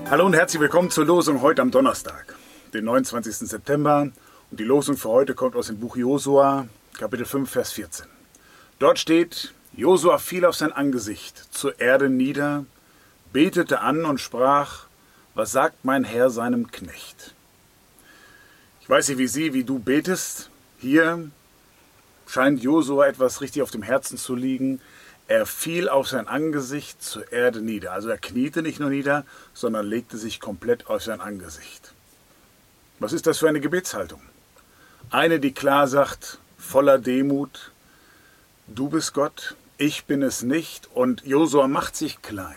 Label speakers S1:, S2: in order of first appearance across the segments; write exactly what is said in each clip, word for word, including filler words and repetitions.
S1: Hallo und herzlich willkommen zur Losung heute am Donnerstag, den neunundzwanzigsten September. Und die Losung für heute kommt aus dem Buch Josua, Kapitel fünf, Vers vierzehn. Dort steht: Josua fiel auf sein Angesicht zur Erde nieder, betete an und sprach: Was sagt mein Herr seinem Knecht? Ich weiß nicht, wie Sie, wie du betest. Hier scheint Josua etwas richtig auf dem Herzen zu liegen. Er fiel auf sein Angesicht zur Erde nieder. Also er kniete nicht nur nieder, sondern legte sich komplett auf sein Angesicht. Was ist das für eine Gebetshaltung? Eine, die klar sagt, voller Demut: Du bist Gott, ich bin es nicht. Und Josua macht sich klein.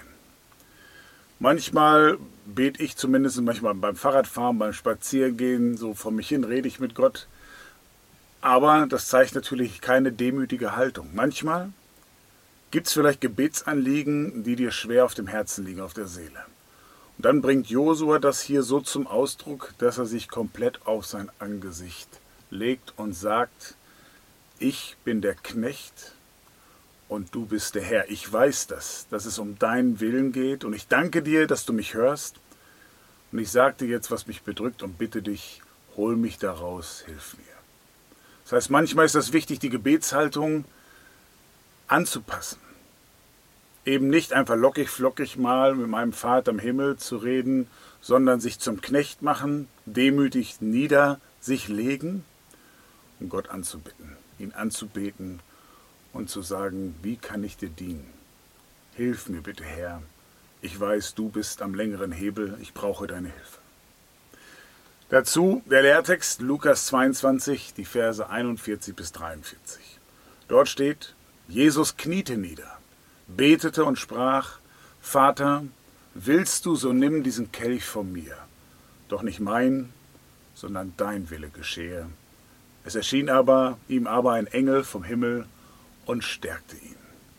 S1: Manchmal bete ich zumindest, manchmal beim Fahrradfahren, beim Spaziergehen, so vor mich hin rede ich mit Gott. Aber das zeigt natürlich keine demütige Haltung. Manchmal gibt es vielleicht Gebetsanliegen, die dir schwer auf dem Herzen liegen, auf der Seele. Und dann bringt Josua das hier so zum Ausdruck, dass er sich komplett auf sein Angesicht legt und sagt: Ich bin der Knecht und du bist der Herr. Ich weiß das, dass es um deinen Willen geht, und ich danke dir, dass du mich hörst. Und ich sage dir jetzt, was mich bedrückt, und bitte dich, hol mich daraus, hilf mir. Das heißt, manchmal ist es wichtig, die Gebetshaltung anzupassen. Eben nicht einfach lockig, flockig mal mit meinem Vater im Himmel zu reden, sondern sich zum Knecht machen, demütig nieder sich legen und Gott anzubitten, ihn anzubeten und zu sagen: Wie kann ich dir dienen? Hilf mir bitte, Herr. Ich weiß, du bist am längeren Hebel, ich brauche deine Hilfe. Dazu der Lehrtext Lukas zweiundzwanzig, die Verse einundvierzig bis dreiundvierzig. Dort steht: Jesus kniete nieder, betete und sprach: Vater, willst du, so nimm diesen Kelch von mir. Doch nicht mein, sondern dein Wille geschehe. Es erschien aber ihm aber ein Engel vom Himmel und stärkte ihn.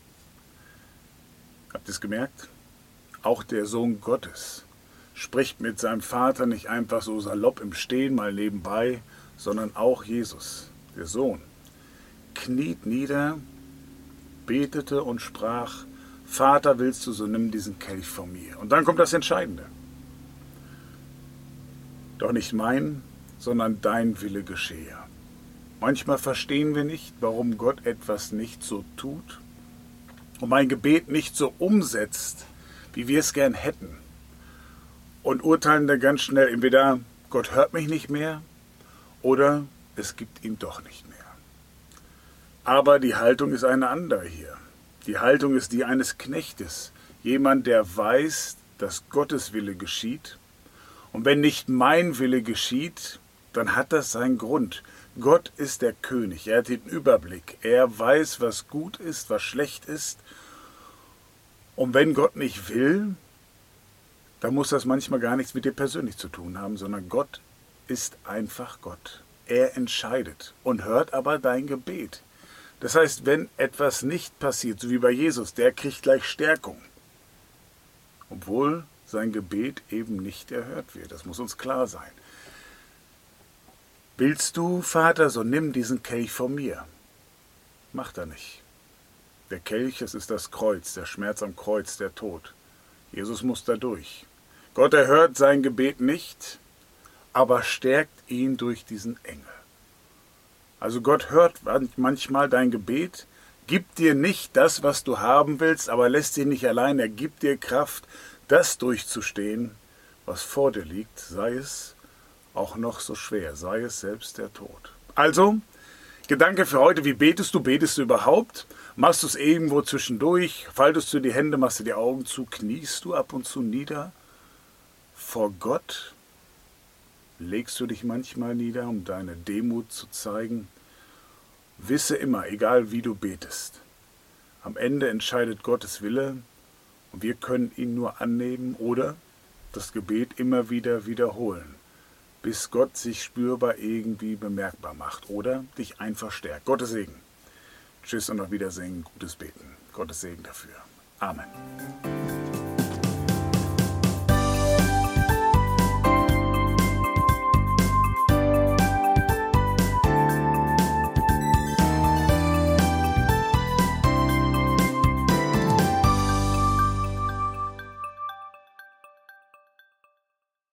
S1: Habt ihr es gemerkt? Auch der Sohn Gottes spricht mit seinem Vater nicht einfach so salopp im Stehen mal nebenbei, sondern auch Jesus, der Sohn, kniet nieder, betete und sprach: Vater, willst du, so nimm diesen Kelch von mir. Und dann kommt das Entscheidende. Doch nicht mein, sondern dein Wille geschehe. Manchmal verstehen wir nicht, warum Gott etwas nicht so tut und mein Gebet nicht so umsetzt, wie wir es gern hätten. Und urteilen dann ganz schnell, entweder Gott hört mich nicht mehr oder es gibt ihn doch nicht mehr. Aber die Haltung ist eine andere hier. Die Haltung ist die eines Knechtes. Jemand, der weiß, dass Gottes Wille geschieht. Und wenn nicht mein Wille geschieht, dann hat das seinen Grund. Gott ist der König. Er hat den Überblick. Er weiß, was gut ist, was schlecht ist. Und wenn Gott nicht will, dann muss das manchmal gar nichts mit dir persönlich zu tun haben, sondern Gott ist einfach Gott. Er entscheidet und hört aber dein Gebet. Das heißt, wenn etwas nicht passiert, so wie bei Jesus, der kriegt gleich Stärkung, obwohl sein Gebet eben nicht erhört wird. Das muss uns klar sein. Willst du, Vater, so nimm diesen Kelch von mir. Macht er nicht. Der Kelch, das ist das Kreuz, der Schmerz am Kreuz, der Tod. Jesus muss da durch. Gott erhört sein Gebet nicht, aber stärkt ihn durch diesen Engel. Also Gott hört manchmal dein Gebet, gibt dir nicht das, was du haben willst, aber lässt dich nicht allein. Er gibt dir Kraft, das durchzustehen, was vor dir liegt, sei es auch noch so schwer, sei es selbst der Tod. Also, Gedanke für heute: Wie betest du? Betest du überhaupt? Machst du es irgendwo zwischendurch? Faltest du die Hände, machst du die Augen zu? Kniest du ab und zu nieder? Vor Gott legst du dich manchmal nieder, um deine Demut zu zeigen? Wisse immer, egal wie du betest, am Ende entscheidet Gottes Wille und wir können ihn nur annehmen oder das Gebet immer wieder wiederholen, bis Gott sich spürbar irgendwie bemerkbar macht oder dich einfach stärkt. Gottes Segen. Tschüss und auf Wiedersehen. Gutes Beten. Gottes Segen dafür. Amen.